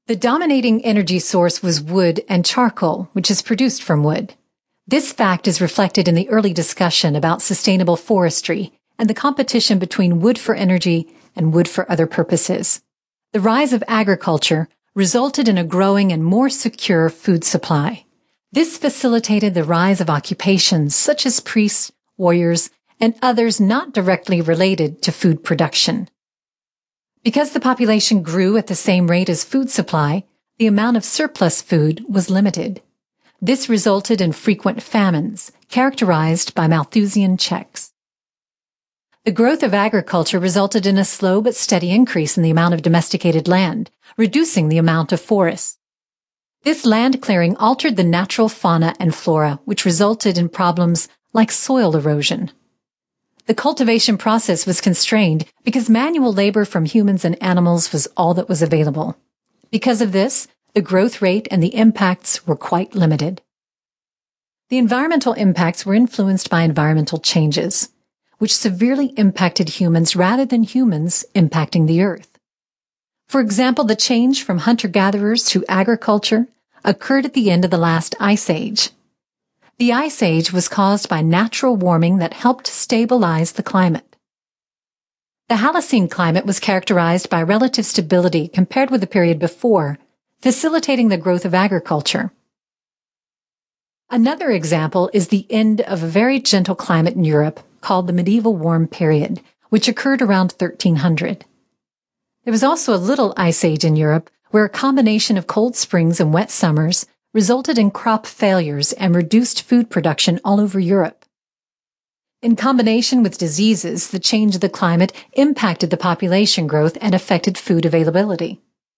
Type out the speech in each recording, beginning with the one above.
The dominating energy source was wood and charcoal, which is produced from wood. This fact is reflected in the early discussion about sustainable forestry and the competition between wood for energy and wood for other purposes. The rise of agriculture resulted in a growing and more secure food supply. This facilitated the rise of occupations such as priests, warriors, and others not directly related to food production. Because the population grew at the same rate as food supply, the amount of surplus food was limited. This resulted in frequent famines, characterized by Malthusian checks. The growth of agriculture resulted in a slow but steady increase in the amount of domesticated land, reducing the amount of forests. This land clearing altered the natural fauna and flora, which resulted in problems like soil erosion. The cultivation process was constrained because manual labor from humans and animals was all that was available. Because of this, the growth rate and the impacts were quite limited. The environmental impacts were influenced by environmental changes, which severely impacted humans rather than humans impacting the earth. For example, the change from hunter-gatherers to agriculture occurred at the end of the last ice age. The ice age was caused by natural warming that helped stabilize the climate. The Holocene climate was characterized by relative stability compared with the period before, facilitating the growth of agriculture. Another example is the end of a very gentle climate in Europe called the medieval warm period, which occurred around 1300. There was also a little ice age in Europe where a combination of cold springs and wet summers resulted in crop failures and reduced food production all over Europe. In combination with diseases, the change of the climate impacted the population growth and affected food availability.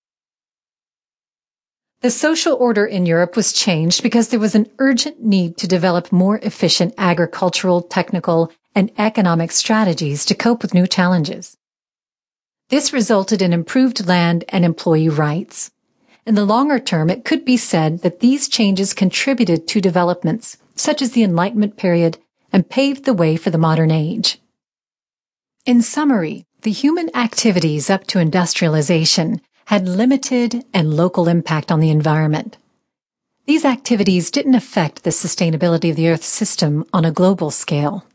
The social order in Europe was changed because there was an urgent need to develop more efficient agricultural, technical, and economic strategies to cope with new challenges. This resulted in improved land and employee rights. In the longer term, it could be said that these changes contributed to developments such as the Enlightenment period and paved the way for the modern age. In summary, the human activities up to industrialization had limited and local impact on the environment. These activities didn't affect the sustainability of the Earth's system on a global scale.